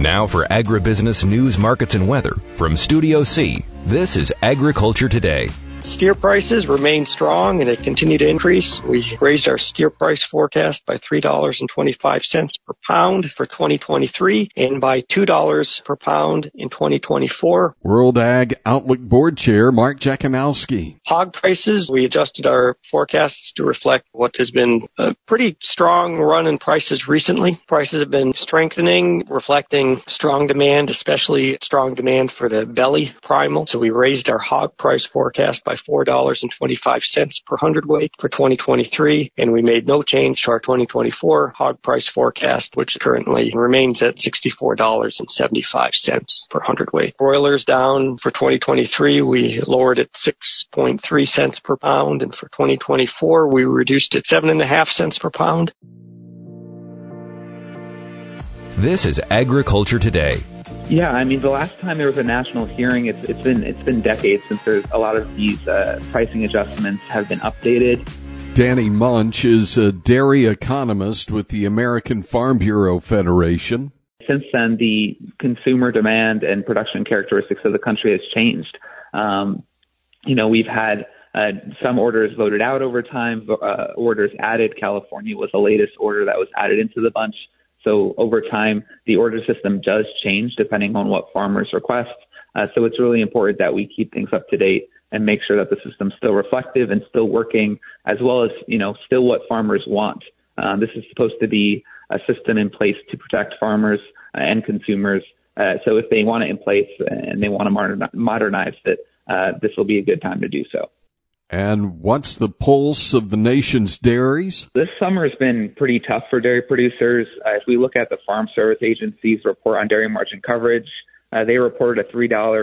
Now for agribusiness news, markets, and weather from Studio C, this is Agriculture Today. Steer prices remain strong and they continue to increase. We raised our steer price forecast by $3.25 per pound for 2023 and by $2 per pound in 2024. World Ag Outlook Board Chair Mark Jakanowski. Hog prices, we adjusted our forecasts to reflect what has been a pretty strong run in prices recently. Prices have been strengthening, reflecting strong demand, especially strong demand for the belly primal. So we raised our hog price forecast by $4.25 per hundredweight for 2023, and we made no change to our 2024 hog price forecast, which currently remains at $64.75 per hundredweight. Broilers down for 2023, we lowered it 6.3 cents per pound, and for 2024, we reduced it 7.5 cents per pound. This is Agriculture Today. Yeah, I mean, the last time there was a national hearing, it's been decades since there's a lot of these pricing adjustments have been updated. Danny Munch is a dairy economist with the American Farm Bureau Federation. Since then, the consumer demand and production characteristics of the country has changed. We've had some orders voted out over time, orders added. California was the latest order that was added into the bunch. So over time, the order system does change depending on what farmers request. So it's really important that we keep things up to date and make sure that the system's still reflective and still working, as well as, still what farmers want. This is supposed to be a system in place to protect farmers and consumers. So if they want it in place and they want to modernize it, this will be a good time to do so. And what's the pulse of the nation's dairies? This summer has been pretty tough for dairy producers. If we look at the Farm Service Agency's report on dairy margin coverage, they reported a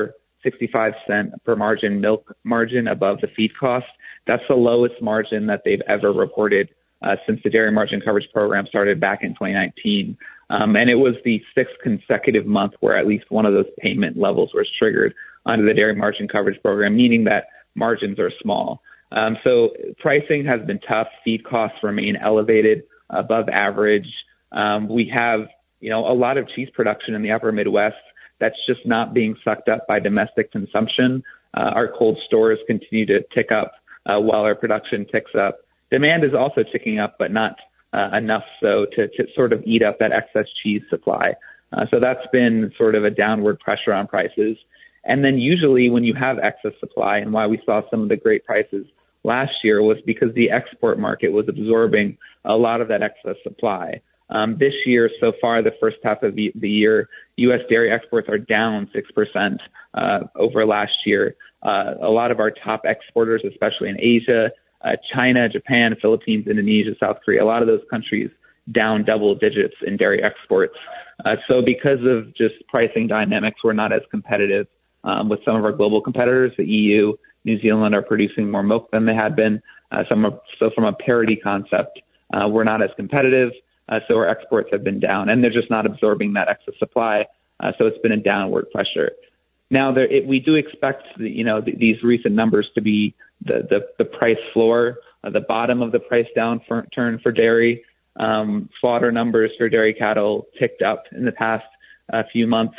$3.65 per margin milk margin above the feed cost. That's the lowest margin that they've ever reported since the dairy margin coverage program started back in 2019. And it was the sixth consecutive month where at least one of those payment levels was triggered under the dairy margin coverage program, meaning that margins are small. So pricing has been tough. Feed costs remain elevated, above average. We have, a lot of cheese production in the upper Midwest that's just not being sucked up by domestic consumption. Our cold stores continue to tick up while our production ticks up. Demand is also ticking up, but not enough so to sort of eat up that excess cheese supply. So that's been sort of a downward pressure on prices. And then usually when you have excess supply, and why we saw some of the great prices last year was because the export market was absorbing a lot of that excess supply. This year, so far, the first half of the year, U.S. dairy exports are down 6% over last year. A lot of our top exporters, especially in Asia, China, Japan, Philippines, Indonesia, South Korea, a lot of those countries down double digits in dairy exports. So because of just pricing dynamics, we're not as competitive with some of our global competitors. The EU, New Zealand are producing more milk than they had been. So from a parity concept, we're not as competitive. So our exports have been down, and they're just not absorbing that excess supply. So it's been a downward pressure. Now, we do expect these recent numbers to be the price floor, the bottom of the price downturn for dairy. Slaughter numbers for dairy cattle ticked up in the past few months.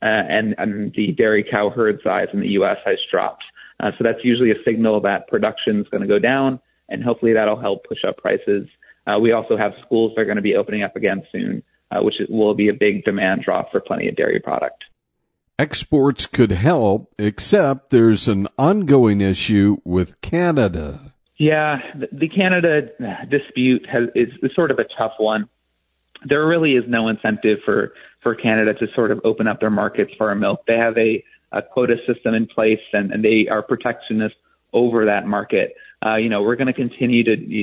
And the dairy cow herd size in the U.S. has dropped. So that's usually a signal that production is going to go down, and hopefully that'll help push up prices. We also have schools that are going to be opening up again soon, which will be a big demand drop for plenty of dairy product. Exports could help, except there's an ongoing issue with Canada. Yeah, the Canada dispute is sort of a tough one. There really is no incentive for Canada to sort of open up their markets for our milk. They have a quota system in place, and they are protectionist over that market. We're going to continue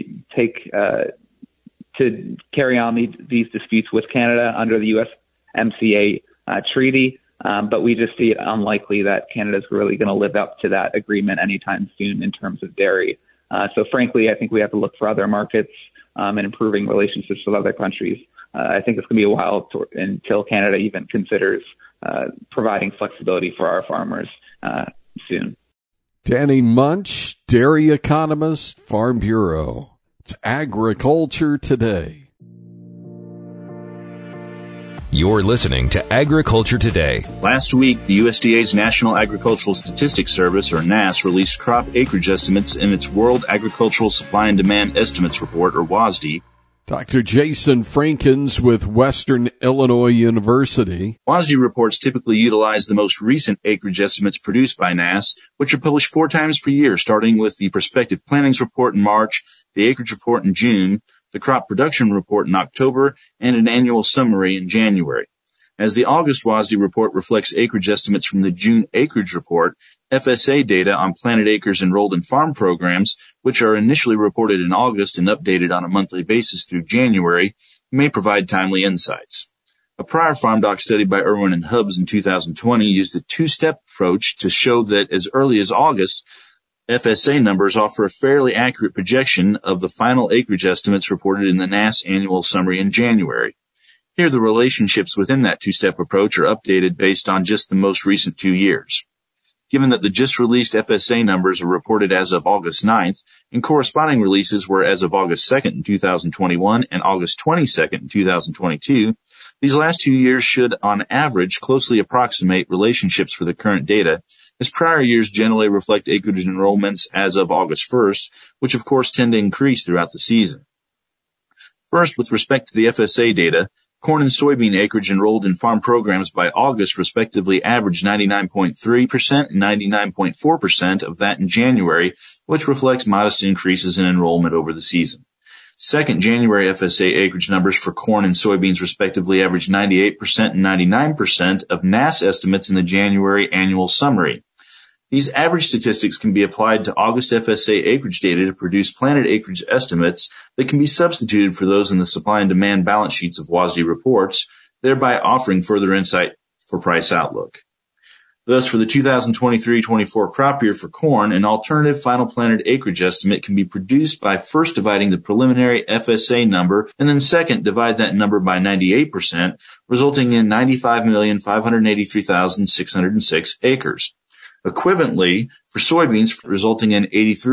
to carry on these disputes with Canada under the USMCA treaty, but we just see it unlikely that Canada's really going to live up to that agreement anytime soon in terms of dairy. So frankly, I think we have to look for other markets and improving relationships with other countries. I think it's going to be a while until Canada even considers providing flexibility for our farmers soon. Danny Munch, dairy economist, Farm Bureau. It's Agriculture Today. You're listening to Agriculture Today. Last week, the USDA's National Agricultural Statistics Service, or NASS, released crop acreage estimates in its World Agricultural Supply and Demand Estimates Report, or WASDE. Dr. Jason Frankens with Western Illinois University. WASDE reports typically utilize the most recent acreage estimates produced by NASS, which are published 4 times per year, starting with the Prospective Plantings Report in March, the Acreage Report in June, the Crop Production Report in October, and an annual summary in January. As the August WASDE report reflects acreage estimates from the June Acreage Report, FSA data on planted acres enrolled in farm programs, which are initially reported in August and updated on a monthly basis through January, may provide timely insights. A prior FarmDoc study by Irwin and Hubbs in 2020 used a 2-step approach to show that as early as August, FSA numbers offer a fairly accurate projection of the final acreage estimates reported in the NASS annual summary in January. Here, the relationships within that 2-step approach are updated based on just the most recent 2 years. Given that the just-released FSA numbers are reported as of August 9th, and corresponding releases were as of August 2nd in 2021 and August 22nd in 2022, these last 2 years should, on average, closely approximate relationships for the current data, as prior years generally reflect acreage enrollments as of August 1st, which of course tend to increase throughout the season. First, with respect to the FSA data, corn and soybean acreage enrolled in farm programs by August respectively averaged 99.3% and 99.4% of that in January, which reflects modest increases in enrollment over the season. Second, January FSA acreage numbers for corn and soybeans respectively averaged 98% and 99% of NASS estimates in the January annual summary. These average statistics can be applied to August FSA acreage data to produce planted acreage estimates that can be substituted for those in the supply and demand balance sheets of WASDE reports, thereby offering further insight for price outlook. Thus, for the 2023-24 crop year for corn, an alternative final planted acreage estimate can be produced by first dividing the preliminary FSA number and then second divide that number by 98%, resulting in 95,583,606 acres. Equivalently, for soybeans, resulting in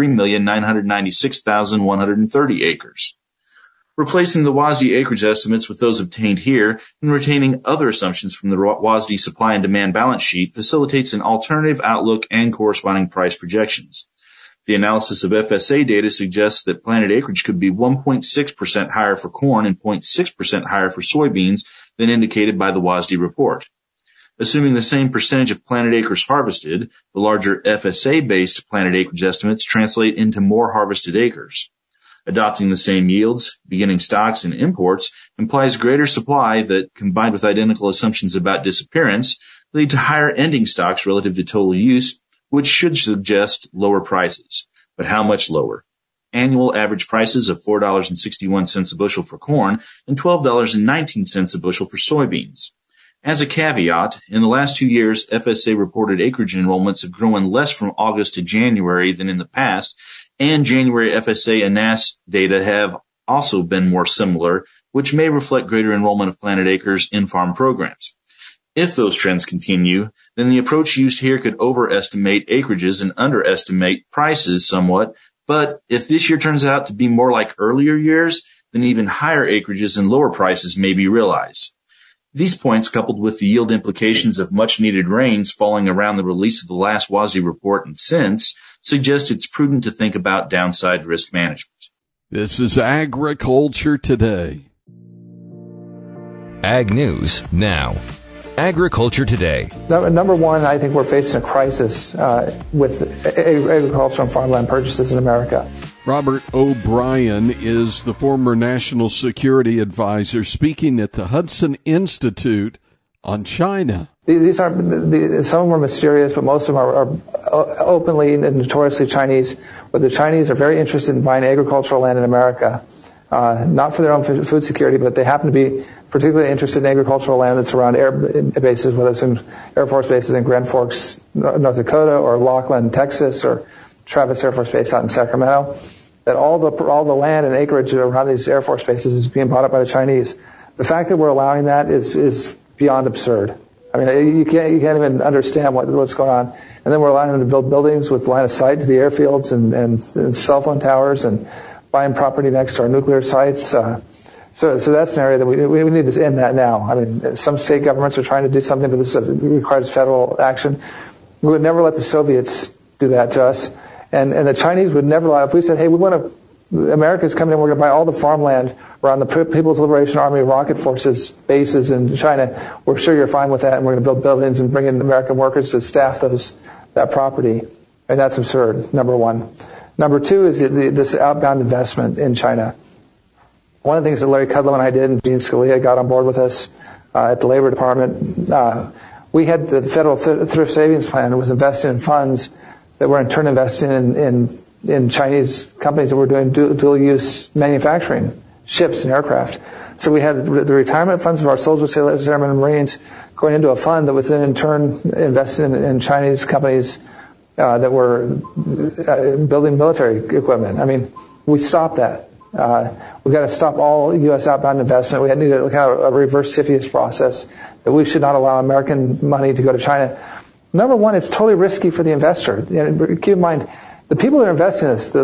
83,996,130 acres. Replacing the WASDE acreage estimates with those obtained here and retaining other assumptions from the WASDE supply and demand balance sheet facilitates an alternative outlook and corresponding price projections. The analysis of FSA data suggests that planted acreage could be 1.6% higher for corn and 0.6% higher for soybeans than indicated by the WASDE report. Assuming the same percentage of planted acres harvested, the larger FSA-based planted acreage estimates translate into more harvested acres. Adopting the same yields, beginning stocks, and imports implies greater supply that, combined with identical assumptions about disappearance, lead to higher ending stocks relative to total use, which should suggest lower prices. But how much lower? Annual average prices of $4.61 a bushel for corn and $12.19 a bushel for soybeans. As a caveat, in the last 2 years, FSA reported acreage enrollments have grown less from August to January than in the past, and January FSA and NASS data have also been more similar, which may reflect greater enrollment of planted acres in farm programs. If those trends continue, then the approach used here could overestimate acreages and underestimate prices somewhat, but if this year turns out to be more like earlier years, then even higher acreages and lower prices may be realized. These points, coupled with the yield implications of much-needed rains falling around the release of the last WASDE report and since, suggest it's prudent to think about downside risk management. This is Agriculture Today. Ag News Now. Agriculture Today. Number one, I think we're facing a crisis with agricultural and farmland purchases in America. Robert O'Brien is the former National Security Advisor speaking at the Hudson Institute on China. These aren't, some of them are mysterious, but most of them are openly and notoriously Chinese. But the Chinese are very interested in buying agricultural land in America, not for their own food security, but they happen to be particularly interested in agricultural land that's around air bases, whether it's in Air Force bases in Grand Forks, North Dakota, or Laughlin, Texas, or Travis Air Force Base out in Sacramento, that all the land and acreage around these Air Force bases is being bought up by the Chinese. The fact that we're allowing that is beyond absurd. I mean, you can't even understand what's going on. And then we're allowing them to build buildings with line of sight to the airfields and cell phone towers and buying property next to our nuclear sites. So that's an area that we need to end that now. I mean, some state governments are trying to do something, but this requires federal action. We would never let the Soviets do that to us. And the Chinese would never allow, if we said, hey, America's coming in, we're going to buy all the farmland around the People's Liberation Army Rocket Forces bases in China, we're sure you're fine with that, and we're going to build buildings and bring in American workers to staff that property. And that's absurd, number one. Number two is this outbound investment in China. One of the things that Larry Kudlow and I did, and Gene Scalia got on board with us at the Labor Department, we had the Federal Thrift Savings Plan that was investing in funds that were in turn investing in Chinese companies that were doing dual-use manufacturing, ships and aircraft. So we had the retirement funds of our soldiers, sailors, airmen, and Marines going into a fund that was then in turn investing in Chinese companies that were building military equipment. I mean, we stopped that. We've got to stop all U.S. outbound investment. We need to look at a reverse CFIUS process that we should not allow American money to go to China. Number one, it's totally risky for the investor. Keep in mind, the people that are investing in this,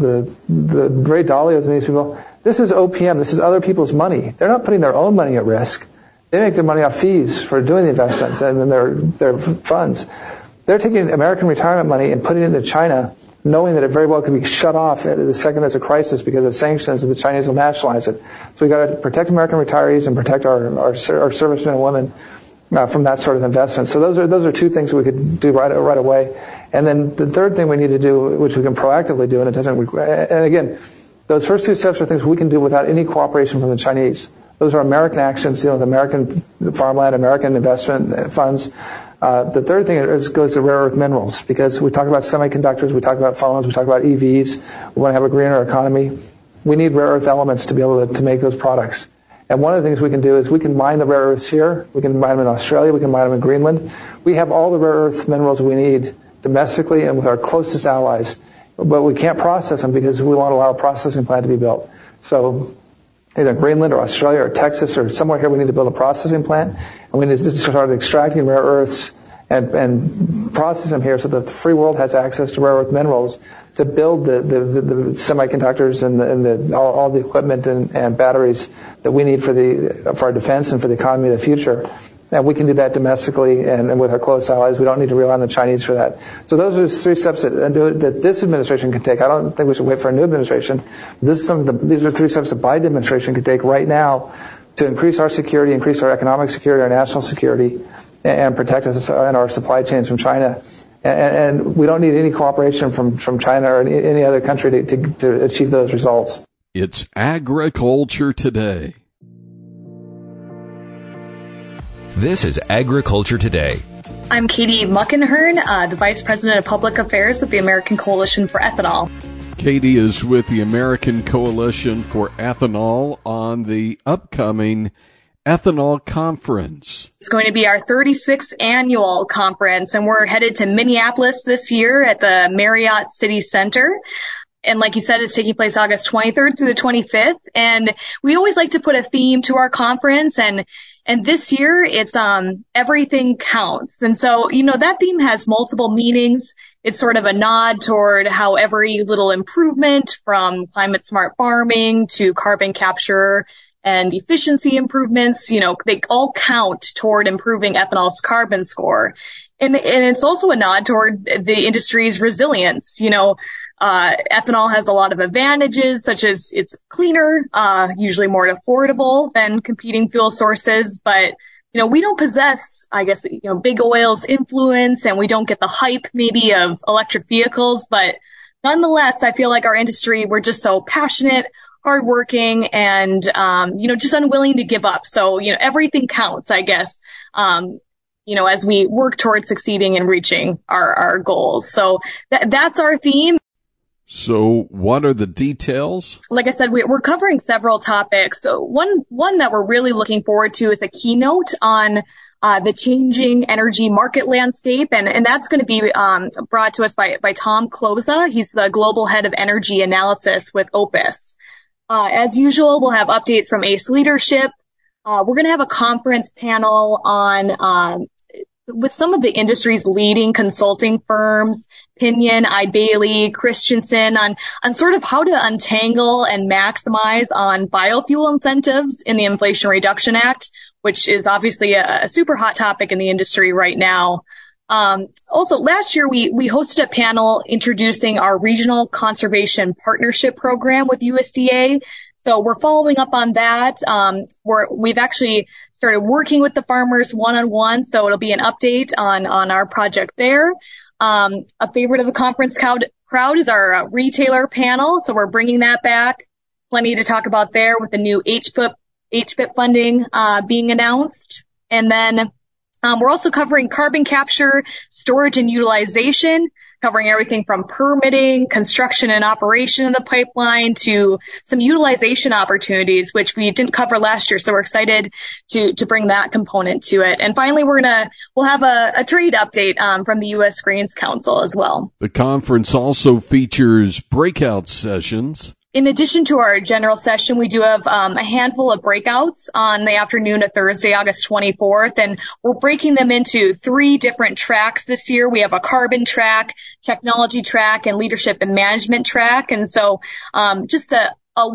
the Ray Dalios and these people, this is OPM. This is other people's money. They're not putting their own money at risk. They make their money off fees for doing the investments and then their funds. They're taking American retirement money and putting it into China, knowing that it very well could be shut off the second there's a crisis because of sanctions, and the Chinese will nationalize it. So we've got to protect American retirees and protect our servicemen and women from that sort of investment. So those are two things that we could do right away. And then the third thing we need to do, which we can proactively do, and it doesn't require, and again, those first two steps are things we can do without any cooperation from the Chinese. Those are American actions dealing with American farmland, American investment funds. The third thing goes to rare earth minerals, because we talk about semiconductors, we talk about phones, we talk about EVs. We want to have a greener economy. We need rare earth elements to be able to make those products. And one of the things we can do is we can mine the rare earths here. We can mine them in Australia. We can mine them in Greenland. We have all the rare earth minerals we need domestically and with our closest allies. But we can't process them because we won't allow a processing plant to be built. So either Greenland or Australia or Texas or somewhere here we need to build a processing plant. And we need to start extracting rare earths and process them here so that the free world has access to rare earth minerals to build the semiconductors and all the equipment and batteries that we need for our defense and for the economy of the future. And we can do that domestically and with our close allies. We don't need to rely on the Chinese for that. So those are three steps that this administration can take. I don't think we should wait for a new administration. These are three steps the Biden administration could take right now to increase our security, increase our economic security, our national security, and protect us and our supply chains from China. And we don't need any cooperation from China or any other country to achieve those results. It's Agriculture Today. This is Agriculture Today. I'm Katie Muckenhern, the Vice President of Public Affairs with the American Coalition for Ethanol. Katie is with the American Coalition for Ethanol on the upcoming Ethanol Conference. It's going to be our 36th annual conference, and we're headed to Minneapolis this year at the Marriott City Center. And like you said, it's taking place August 23rd through the 25th. And we always like to put a theme to our conference, and this year it's everything counts. And so, that theme has multiple meanings. It's sort of a nod toward how every little improvement, from climate smart farming to carbon capture and efficiency improvements, they all count toward improving ethanol's carbon score. And it's also a nod toward the industry's resilience. Ethanol has a lot of advantages, such as it's cleaner, usually more affordable than competing fuel sources. But, we don't possess, big oil's influence, and we don't get the hype maybe of electric vehicles. But nonetheless, I feel like our industry, we're just so passionate, hardworking, and, just unwilling to give up. So, everything counts, I guess, as we work towards succeeding and reaching our goals. So that's our theme. So what are the details? Like I said, we're covering several topics. So one that we're really looking forward to is a keynote on the changing energy market landscape. And that's going to be brought to us by Tom Kloza. He's the global head of energy analysis with Opus. As usual, we'll have updates from ACE Leadership. We're going to have a conference panel on with some of the industry's leading consulting firms, Pinion, iBailey, Christensen, on sort of how to untangle and maximize on biofuel incentives in the Inflation Reduction Act, which is obviously a super hot topic in the industry right now. Also, last year we hosted a panel introducing our regional conservation partnership program with USDA. So we're following up on that. We've actually started working with the farmers one-on-one, so it'll be an update on our project there. A favorite of the conference crowd is our retailer panel, so we're bringing that back. Plenty to talk about there with the new HBIP funding being announced. And then we're also covering carbon capture, storage, and utilization, covering everything from permitting, construction and operation of the pipeline to some utilization opportunities, which we didn't cover last year. So we're excited to bring that component to it. And finally, we'll have a trade update from the U.S. Grains Council as well. The conference also features breakout sessions. In addition to our general session, we do have a handful of breakouts on the afternoon of Thursday, August 24th, and we're breaking them into 3 different tracks this year. We have a carbon track, technology track, and leadership and management track. And so just a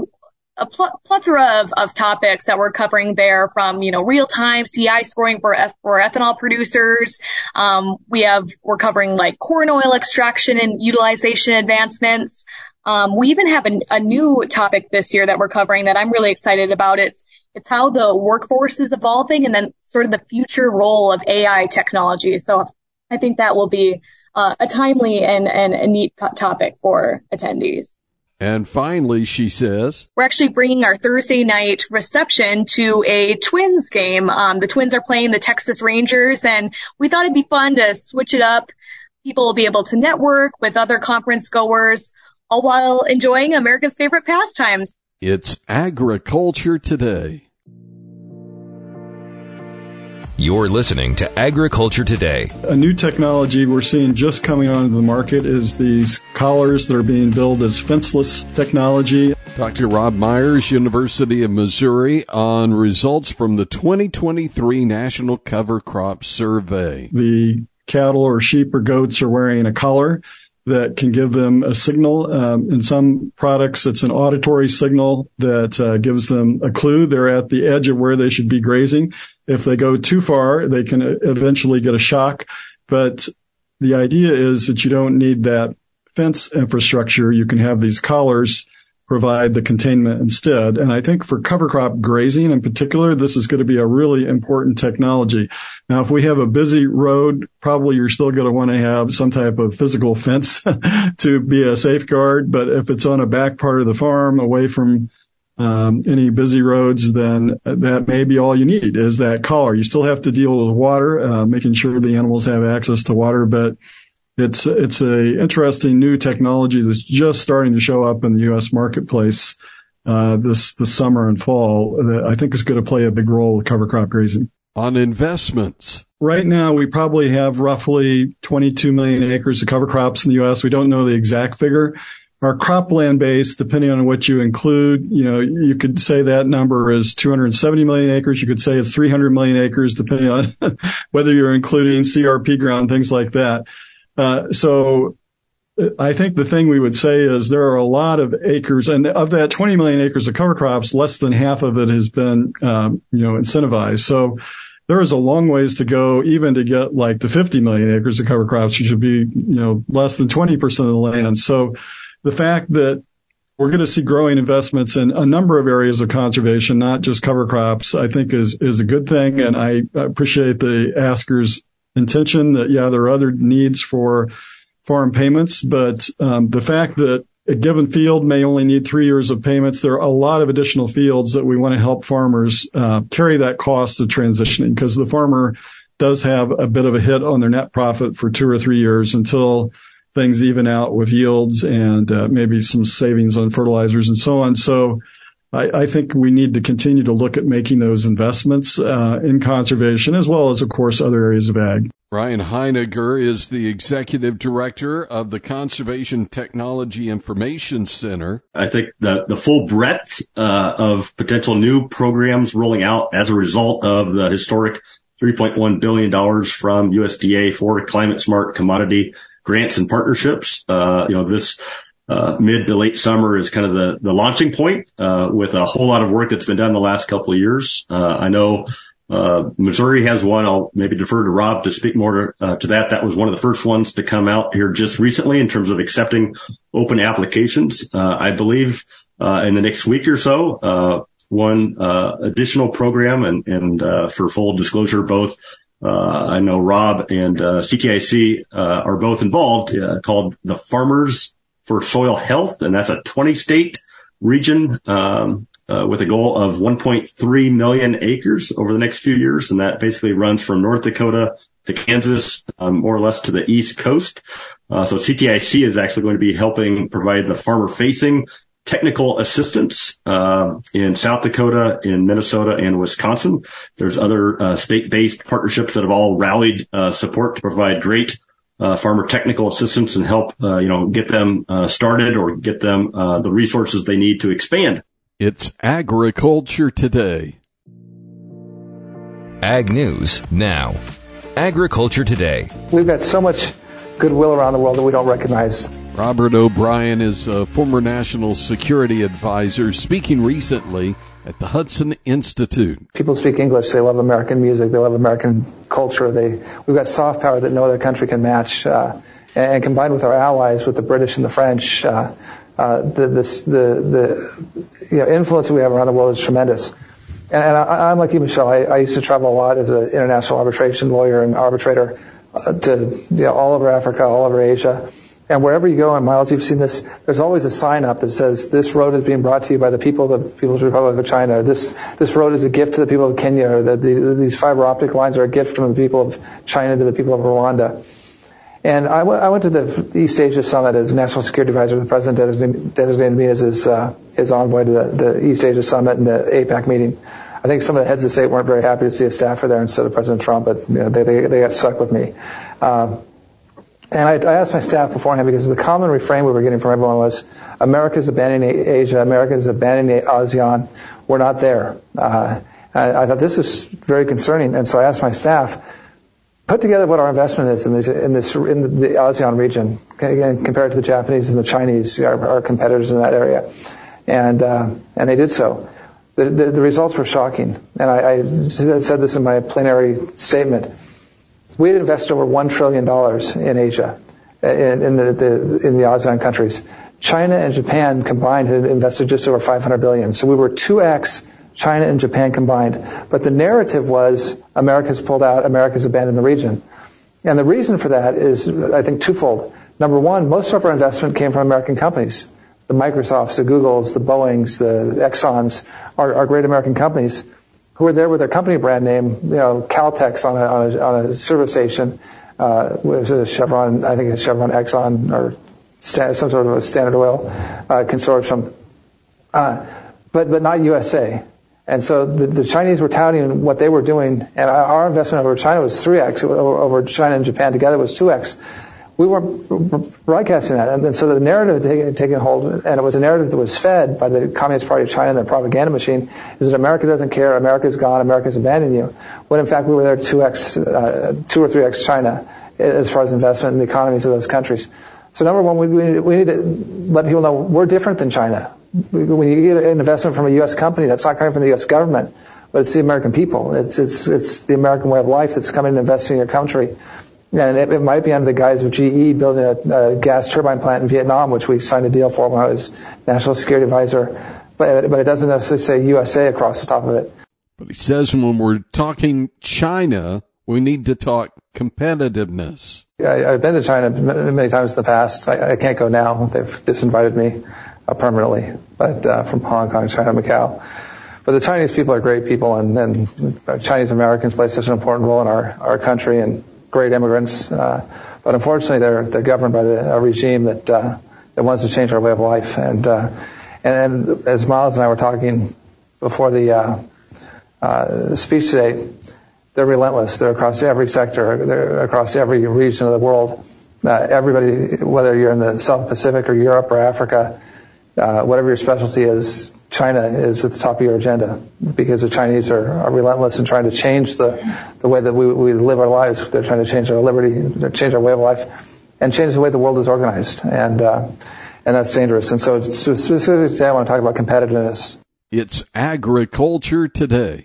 plethora of topics that we're covering there, from, real-time CI scoring for ethanol producers. We're covering like corn oil extraction and utilization advancements. We even have a new topic this year that we're covering that I'm really excited about. It's how the workforce is evolving and then sort of the future role of AI technology. So I think that will be a timely and a neat topic for attendees. And finally, she says, we're actually bringing our Thursday night reception to a Twins game. The Twins are playing the Texas Rangers, and we thought it'd be fun to switch it up. People will be able to network with other conference goers, all while enjoying America's favorite pastimes. It's Agriculture Today. You're listening to Agriculture Today. A new technology we're seeing just coming onto the market is these collars that are being billed as fenceless technology. Dr. Rob Myers, University of Missouri, on results from the 2023 National Cover Crop Survey. The cattle or sheep or goats are wearing a collar that can give them a signal. In some products, it's an auditory signal that gives them a clue. They're at the edge of where they should be grazing. If they go too far, they can eventually get a shock. But the idea is that you don't need that fence infrastructure. You can have these collars provide the containment instead. And I think for cover crop grazing in particular, this is going to be a really important technology. Now, if we have a busy road, probably you're still going to want to have some type of physical fence to be a safeguard. But if it's on a back part of the farm away from any busy roads, then that may be all you need is that collar. You still have to deal with water, making sure the animals have access to water, but it's a interesting new technology that's just starting to show up in the U.S. marketplace this summer and fall that I think is going to play a big role with cover crop grazing. On investments. Right now, we probably have roughly 22 million acres of cover crops in the U.S. We don't know the exact figure. Our cropland base, depending on what you include, you could say that number is 270 million acres. You could say it's 300 million acres, depending on whether you're including CRP ground, things like that. So I think the thing we would say is there are a lot of acres, and of that 20 million acres of cover crops, less than half of it has been, incentivized. So there is a long ways to go even to get like the 50 million acres of cover crops, which should be, less than 20% of the land. So the fact that we're going to see growing investments in a number of areas of conservation, not just cover crops, I think is a good thing. And I appreciate the asker's intention that, there are other needs for farm payments, but the fact that a given field may only need 3 years of payments, there are a lot of additional fields that we want to help farmers carry that cost of transitioning, because the farmer does have a bit of a hit on their net profit for 2 or 3 years until things even out with yields and maybe some savings on fertilizers and so on. So I think we need to continue to look at making those investments in conservation, as well as, of course, other areas of ag. Ryan Heiniger is the executive director of the Conservation Technology Information Center. I think the full breadth of potential new programs rolling out as a result of the historic $3.1 billion from USDA for climate smart commodity grants and partnerships. This mid to late summer is kind of the launching point with a whole lot of work that's been done the last couple of years. I know Missouri has one. I'll maybe defer to Rob to speak more to that. That was one of the first ones to come out here just recently in terms of accepting open applications. I believe in the next week or so, one additional program and for full disclosure, both I know Rob and CTIC are both involved, called the Farmers for Soil Health, and that's a 20-state region with a goal of 1.3 million acres over the next few years, and that basically runs from North Dakota to Kansas, more or less to the East Coast. So CTIC is actually going to be helping provide the farmer-facing technical assistance in South Dakota, in Minnesota, and Wisconsin. There's other state-based partnerships that have all rallied support to provide great farmer technical assistance and help get them started or get them the resources they need to expand. It's Agriculture Today. Ag News Now. Agriculture Today. We've got so much goodwill around the world that we don't recognize. Robert O'Brien is a former national security advisor speaking recently at the Hudson Institute. People speak English. They love American music. They love American culture. We've got soft power that no other country can match. And combined with our allies, with the British and the French, the influence we have around the world is tremendous. And I'm like you, Michelle. I used to travel a lot as an international arbitration lawyer and arbitrator to all over Africa, all over Asia. And wherever you go, and Miles, you've seen this, there's always a sign up that says, this road is being brought to you by the people of the People's Republic of China. This road is a gift to the people of Kenya, or these fiber optic lines are a gift from the people of China to the people of Rwanda. And I went to the East Asia Summit as National Security Advisor. The President designated me as his envoy to the East Asia Summit and the APAC meeting. I think some of the heads of state weren't very happy to see a staffer there instead of President Trump, but they got stuck with me. And I asked my staff beforehand, because the common refrain we were getting from everyone was, America's abandoning Asia, America's abandoning ASEAN, we're not there. I thought this is very concerning, and so I asked my staff, put together what our investment is in the ASEAN region, again, compared to the Japanese and the Chinese, our competitors in that area. And they did so. The results were shocking. And I said this in my plenary statement. We had invested over $1 trillion in Asia, in the ASEAN countries. China and Japan combined had invested just over $500 billion. So we were 2x China and Japan combined. But the narrative was, America's pulled out, America's abandoned the region. And the reason for that is, I think, twofold. Number one, most of our investment came from American companies. The Microsofts, the Googles, the Boeings, the Exxons are great American companies who were there with their company brand name, Caltex on a service station, was it a Chevron, I think it's Chevron Exxon, or some sort of a Standard Oil consortium, but not USA. And so the Chinese were touting what they were doing, and our investment over China was 3x, over China and Japan together was 2x. We weren't broadcasting that. And so the narrative had taken hold, and it was a narrative that was fed by the Communist Party of China and their propaganda machine, is that America doesn't care, America's gone, America's abandoned you. When in fact we were there 2 or 3x China as far as investment in the economies of those countries. So number one, we need to let people know we're different than China. When you get an investment from a U.S. company, that's not coming from the U.S. government, but it's the American people. It's the American way of life that's coming and investing in your country. And it might be under the guise of GE building a gas turbine plant in Vietnam, which we signed a deal for when I was National Security Advisor. But it doesn't necessarily say USA across the top of it. But he says when we're talking China, we need to talk competitiveness. I've been to China many times in the past. I can't go now. They've disinvited me permanently, but from Hong Kong, China, Macau. But the Chinese people are great people, and Chinese Americans play such an important role in our country, and great immigrants. But unfortunately, they're governed by a regime that wants to change our way of life. And as Miles and I were talking before the speech today, they're relentless. They're across every sector. They're across every region of the world. Everybody, whether you're in the South Pacific or Europe or Africa, whatever your specialty is, China is at the top of your agenda, because the Chinese are relentless in trying to change the way that we live our lives. They're trying to change our liberty, change our way of life, and change the way the world is organized. And that's dangerous. And so specifically today I want to talk about competitiveness. It's Agriculture Today.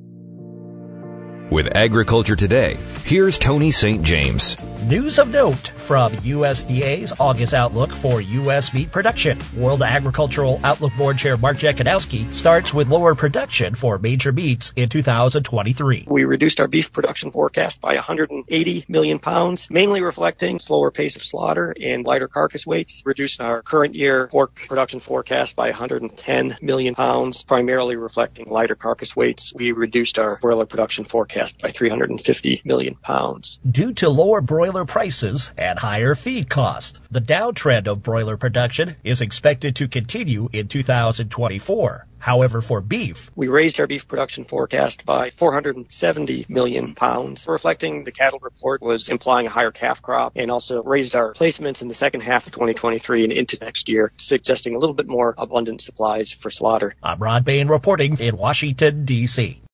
With Agriculture Today, here's Tony St. James. News of note from USDA's August outlook for U.S. meat production. World Agricultural Outlook Board Chair Mark Jekanowski starts with lower production for major meats in 2023. We reduced our beef production forecast by 180 million pounds, mainly reflecting slower pace of slaughter and lighter carcass weights. Reduced our current year pork production forecast by 110 million pounds, primarily reflecting lighter carcass weights. We reduced our broiler production forecast by 350 million pounds. Due to lower broiler prices and higher feed cost, the downtrend of broiler production is expected to continue in 2024. However, for beef, we raised our beef production forecast by 470 million pounds, reflecting the cattle report was implying a higher calf crop, and also raised our placements in the second half of 2023 and into next year, suggesting a little bit more abundant supplies for slaughter. I'm Rod Bain reporting in Washington, D.C.